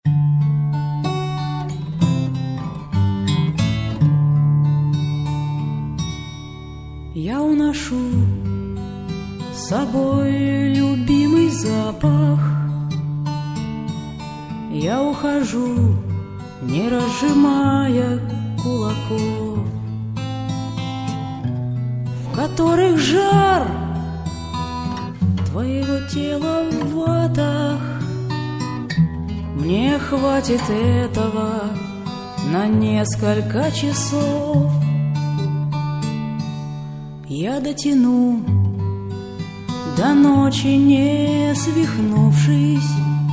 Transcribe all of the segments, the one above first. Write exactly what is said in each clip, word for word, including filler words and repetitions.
Я уношу с собой любимый запах. Я ухожу, не разжимая кулаков, в которых жар твоего тела в ватах. Мне хватит этого на несколько часов. Я дотяну до ночи, не свихнувшись,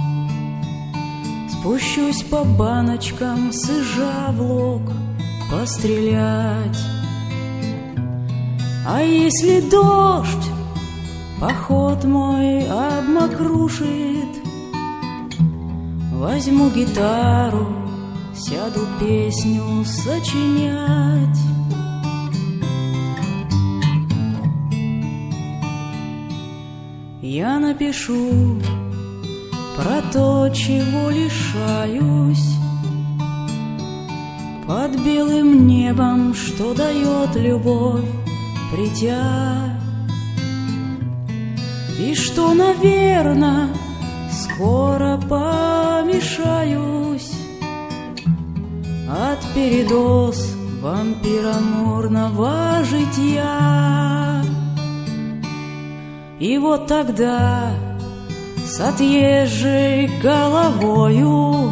спущусь по баночкам, сыжа в лог пострелять. А если дождь поход мой обмокрушит, возьму гитару, сяду песню сочинять. Я напишу про то, чего лишаюсь, под белым небом, что дает любовь, придя, и что, наверно, скоро помешаюсь от передоз вампироморного житья. И вот тогда с отъезжей головою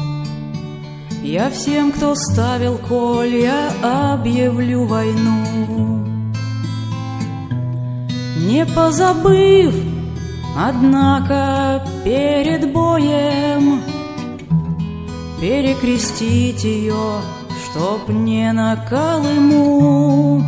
я всем, кто ставил колья, объявлю войну, не позабыв, однако, перед боем перекрестить ее, чтоб не на Колыму.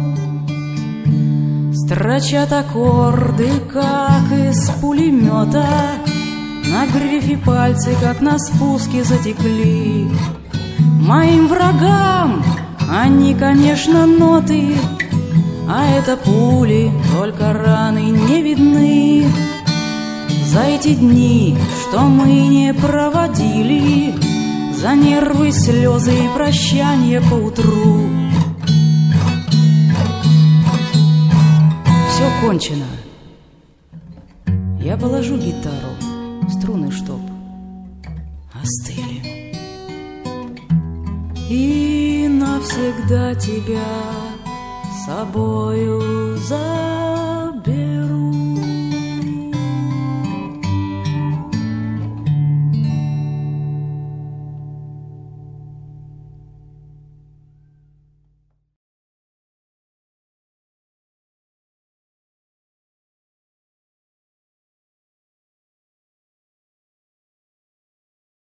Строчат аккорды, как из пулемета, на грифе пальцы, как на спуске, затекли. Моим врагам они, конечно, ноты, а это пули, только раны не видны. За эти дни, что мы не проводили, за нервы, слезы и прощания поутру, все кончено. Я положу гитару, струны чтоб остыли, и навсегда тебя собою забуду.